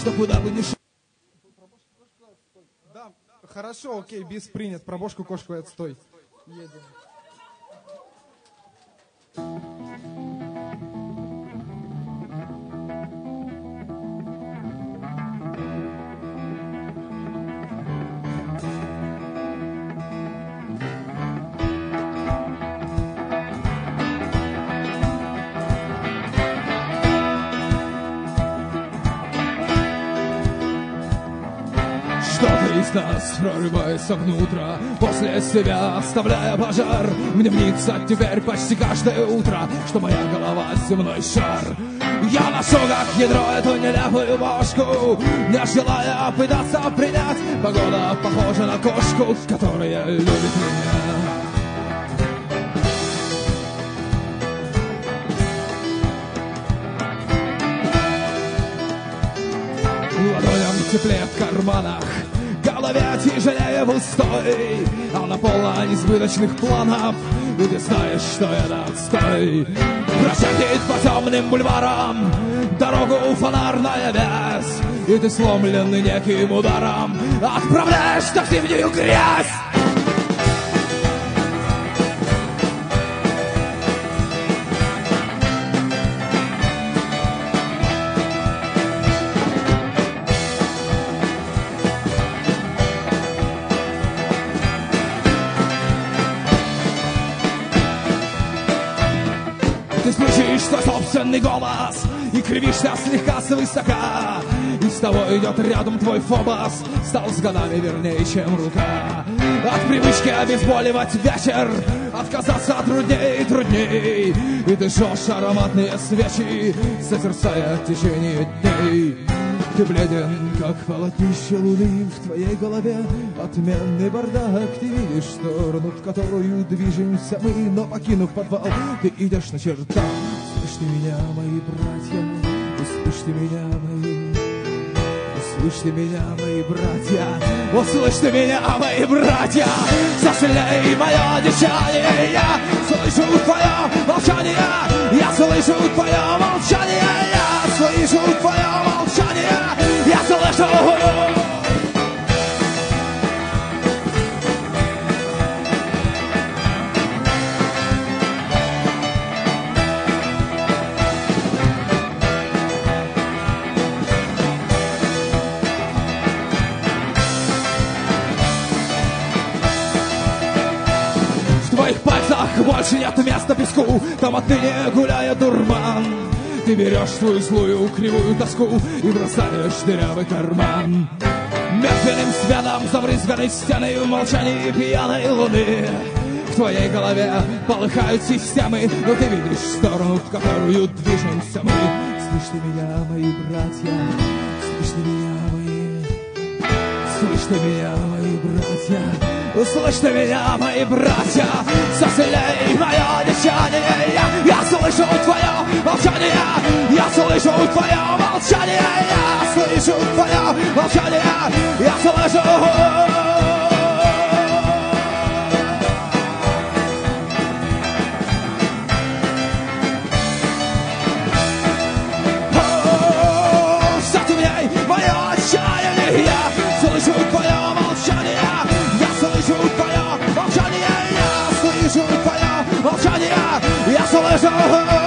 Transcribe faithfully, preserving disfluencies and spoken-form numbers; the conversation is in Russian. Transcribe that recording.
что куда бы ни шел. Да, хорошо, окей, бис принят. Пробошку, кошку и отстой. Едем. Что-то из нас прорывается внутрь, после себя оставляя пожар. Мне мнится теперь почти каждое утро, что моя голова земной шар. Я ношу как ядро эту нелепую бошку, не желая пытаться принять. Погода похожа на кошку, которая любит меня. Ладоням теплее в карманах, голове тяжелее в устой, а на полно несбыточных планов, и ты знаешь, что это отстой. Прочертит по темным бульварам дорогу фонарная вязь, и ты сломленный неким ударом отправляешь на зимнюю грязь. Ты слышишь свой собственный голос и кривишься слегка свысока, и с тобой идет рядом твой фобос, стал с годами вернее, чем рука. От привычки обезболивать вечер отказаться трудней и трудней, и ты жжешь ароматные свечи, созерцая течение дней. Ты бледен, как полотнище луны, в твоей голове отменный бардак. Ты видишь сторону, в которую движемся мы, но покинув подвал, ты идешь на чердак. Слышь ты меня, мои братья, услышь ты меня, мои, услышь ты меня, мои братья, услышь ты меня, мои братья, сожалей мое дичание, я слышу твое молчание, я слышу твое молчание, я слышу твое молчание, я слышу. В твоих пальцах больше нет места песку, там отныне гуляет дурман. Ты берешь свою злую кривую тоску и бросаешь в дырявый карман. Медленным светом забрызганы стены в молчании пьяной луны. В твоей голове полыхают системы, но ты видишь сторону, в которую движемся мы. Слышь ты меня, мои братья, слышь ты меня, мои, слышь ты меня, мои братья, услышь ты меня, мои братья, сожалей мое дичание, я, я слышу твое молчание, я слышу твое молчание, я слышу твое молчание, я слышу. Слышу твое молчание, я слышу твое молчание, я слышу твое молчание, я слышу.